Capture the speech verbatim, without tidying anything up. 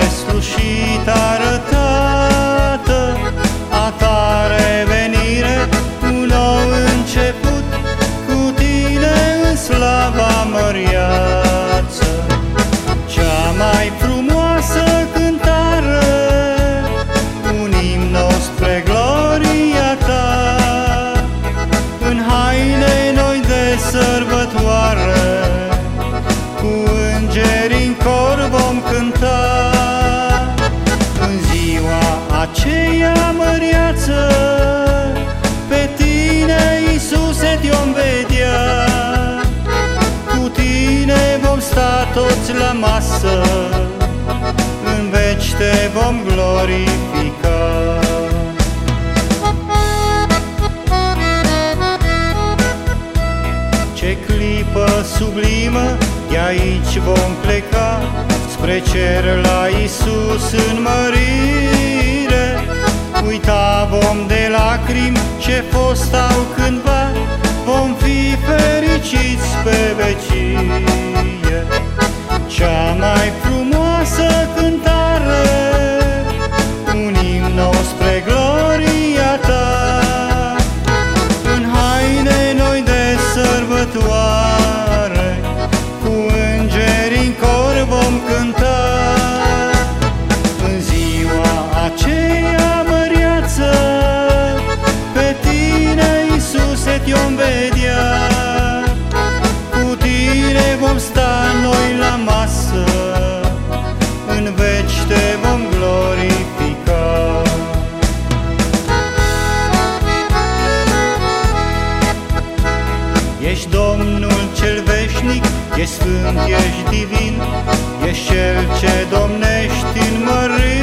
deslușit arătată a ta revenire, un nou început cu tine în slava măriață. Cea mai frumoasă cântare, un imn spre gloria ta, în haine noi de sărbătoare, cu îngeri în cor vom cânta. În ziua aceea măriață, pe tine, Iisuse, te-om vedea. Cu tine vom sta toți la masă, în veci te vom glorifica. Ce clipă sublimă, de aici vom pleca spre cer la Iisus în mărire. Uita vom de lacrimi ce fostau cândva, vom fi fericiți pe vecie. Cea mai frumoasă cântare, un imn spre gloria ta, în haine noi de sărbătoare, cu îngeri în cor vom cânta. În ziua aceea măriață, pe tine, Iisuse, te-om vedea. Cu tine vom sta noi la masă, în veci te vom glorifica. Ești Domnul cel veșnic, ești sfânt, ești divin, ești Cel ce domnești în mărire.